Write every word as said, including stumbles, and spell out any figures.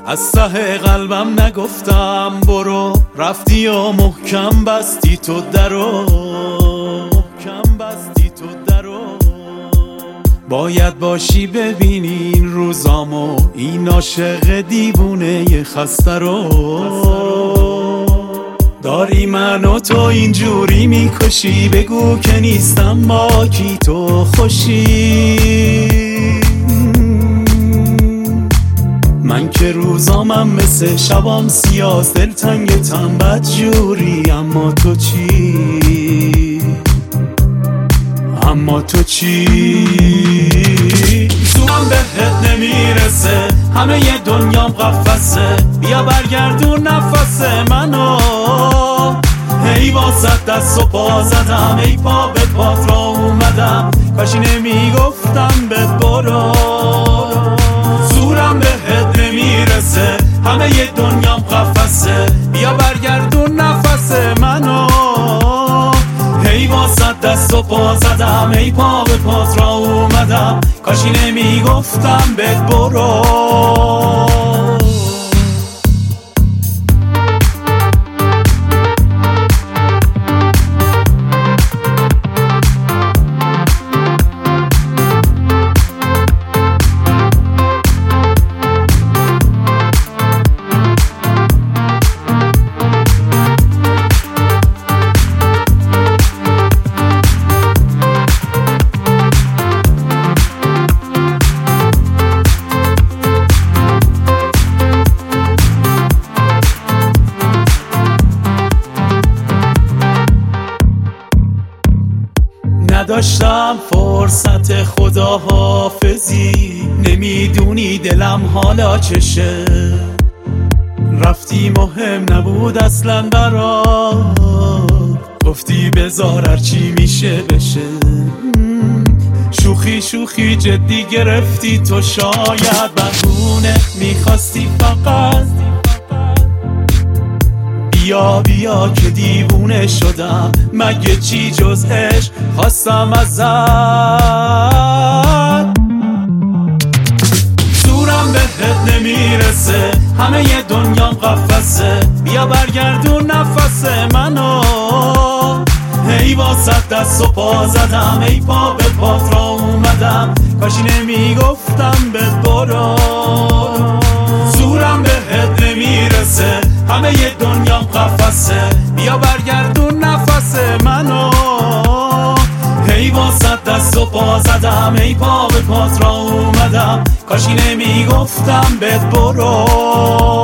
از ته قلبم نگفتم برو، رفتی و محکم بستی تو درو، محکم بستی تو درو. باید باشی ببینی این روزامو، این عاشق دیوونه خسته رو. داری من و تو اینجوری میکشی، بگو که نیستم با کی تو خوشی. من که روزامم مثل شبام سیاست، دلتنگتم بدجوری، اما تو چی؟ اما تو چی؟ زورم بهت نمیرسه، همه ی دنیام قفسه، بیا برگردون نفس منو. هی واسه دست و پا زدم، ای پا به پات را اومدم، کاشی نمیگفتم به برو. زورم بهت نمیرسه، همه ی دنیام قفسه، بیا برگردون نفس منو. هی واسه دست و پا زدم، ای پا به پات را اومدم، کاشی نمیگفتم بهت برو. نداشتم فرصت خداحافظی، نمیدونی دلم حالا چشه. رفتی مهم نبود اصلا برات، گفتی بذار هرچی میشه بشه. شوخی شوخی جدی گرفتی تو، شاید بهونه میخواستی فقط. بیا بیا که دیوونه شدم، مگه چی جز عشق خواستم ازت. زورم بهت نمیرسه، همه ی دنیام قفسه، بیا برگردون نفس منو. هی واسه دست و پا زدم، ای پا به پات را اومدم، کاشی نمیگفتم به برو. زورم بهت نمیرسه، همه ی دنیام قفسه، بیا برگردون نفس منو. هی واسه دست و پا زدم، ای پا به پات را اومدم، کاشی نمیگفتم بهت برو.